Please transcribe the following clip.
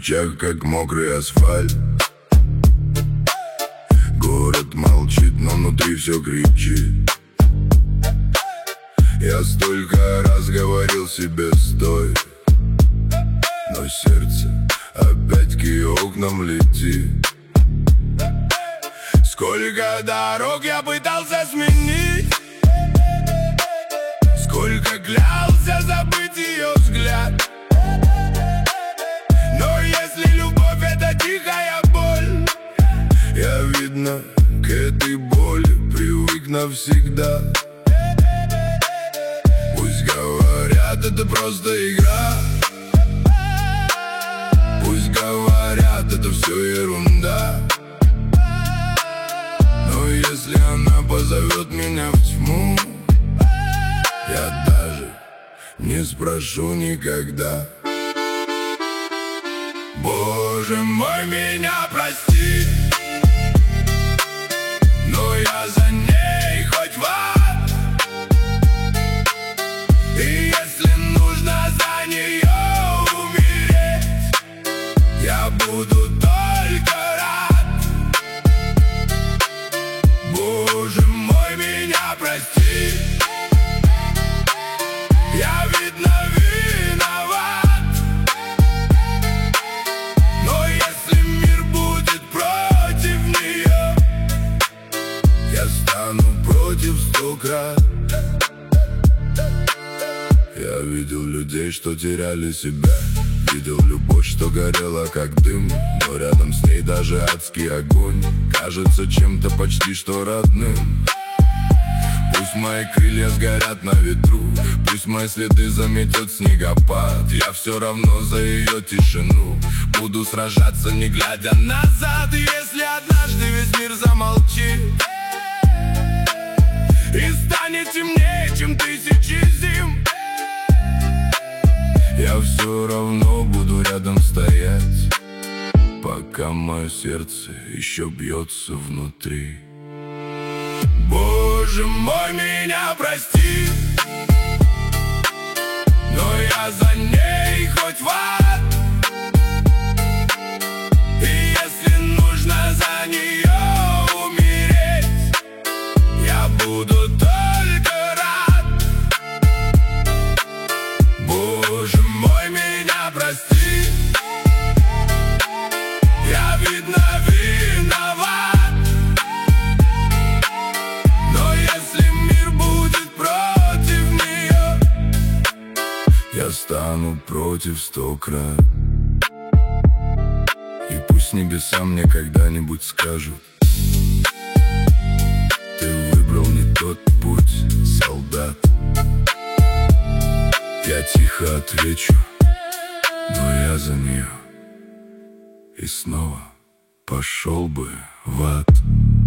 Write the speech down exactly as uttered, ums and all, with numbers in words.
плечах, как мокрый асфальт. Город молчит, но внутри все кричит. Я столько раз говорил себе стой, но сердце опять к ее окнам летит. Сколько дорог я пытался сменить, сколько клялся забыть ее взгляд. Но если любовь — это тихая боль, я, видно, к этой боли привык навсегда. Пусть говорят, это просто игра, пусть говорят, это все ерунда. Но если она позовет меня в тьму, я даже не спрошу никогда. Боже мой, меня прости, но я за ней хоть в ад. И если нужно за нее умереть, я буду только рад. Боже мой, меня прости, я, видно, виноват. Но если мир будет против нее, я стану против сто крат. Я видел людей, что теряли себя, видел любовь, что горела как дым, но рядом с ней даже адский огонь кажется чем-то почти что родным. Пусть мои крылья сгорят на ветру, пусть мои следы заметет снегопад, я все равно за ее тишину буду сражаться, не глядя назад. Если однажды весь мир замолчит и станет темнее, чем тысячи зим, я все равно буду рядом стоять, пока мое сердце еще бьется внутри. Боже мой, меня прости, но я за ней хоть в ад. И если нужно за нее умереть, я буду только рад. Боже мой, меня прости, я, видно, виноват. Но если мир будет против нее, я стану против сто крат. И пусть небеса мне когда-нибудь скажут: ты выбрал не тот путь, солдат. Я тихо отвечу: но я за нее и снова пошел бы в ад.